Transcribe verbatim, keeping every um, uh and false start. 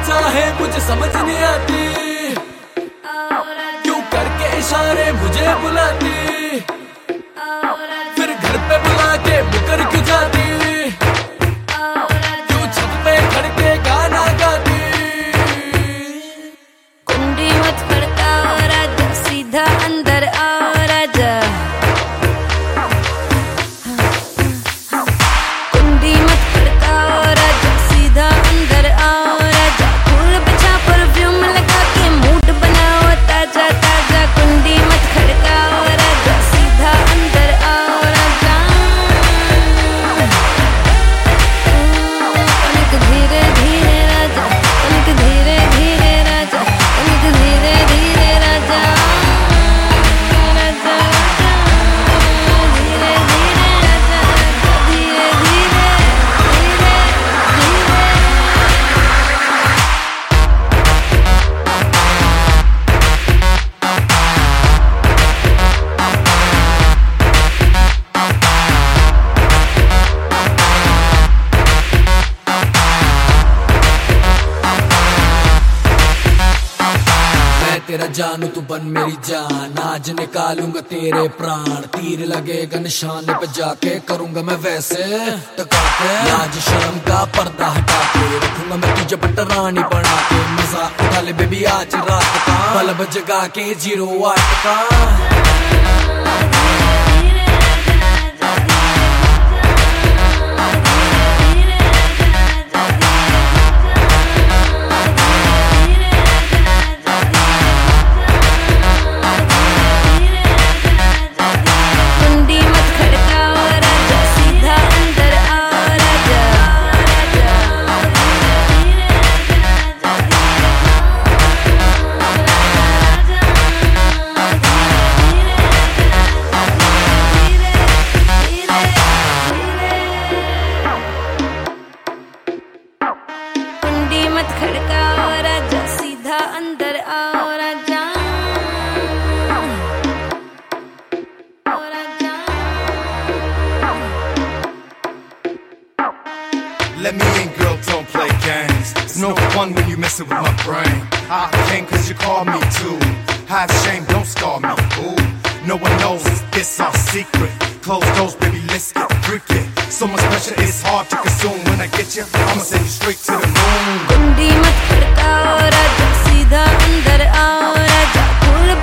चाहे मुझे समझ नहीं आती, क्यों करके इशारे मुझे बुलाती, फिर घर पे बुला के मुकर क्यों जाती, क्यों छत पे खड़ के गाना गाती। कुंडी मत खड़काओ राजा, सीधा अंदर आओ राजा। कुंडी मत खड़काओ राजा, सीधा अंदर आओ राजा। फूल बिछा परफ्यूम लगा के मूड बनाओ ताजा ताजा। कुंडी मत खड़काओ राजा, सीधा अंदर आओ राजा। तनिक धीरे धीरे राजा, तनिक धीरे धीरे राजा, तनिक धीरे धीरे राजा। राजा धीरे धीरे राजा, धीरे धीरे धीरे धीरे। मैं तेरा जानू तू बन मेरी जान, आज निकालूंगा तेरे प्राण। तीर लगेगा निशाने पे जाके, करूंगा मैं वैसे टका के। लाज शर्म का पर्दा हटा के, रखूंगा मैं तुझे पटरानी बना के। मजा उठा ले बेबी आज रात का, बल्ब जगा के जीरो वाट का। कुंडी मत खड़काओ राजा, सीधा अंदर आओ राजा। कुंडी मत खड़काओ राजा, सीधा अंदर आओ राजा। Let me in, girl, don't play games. It's no fun when you messing with my brain. I came cause you called me to. Hide shame, don't scar me, ooh. No one knows, it's our secret. Close doors, baby, let's get freaky. So much pressure, it's hard to consume. When I get you, I'ma send you straight to the moon. कुंडी मत खड़काओ राजा, सीधा अंदर आओ राजा। फूल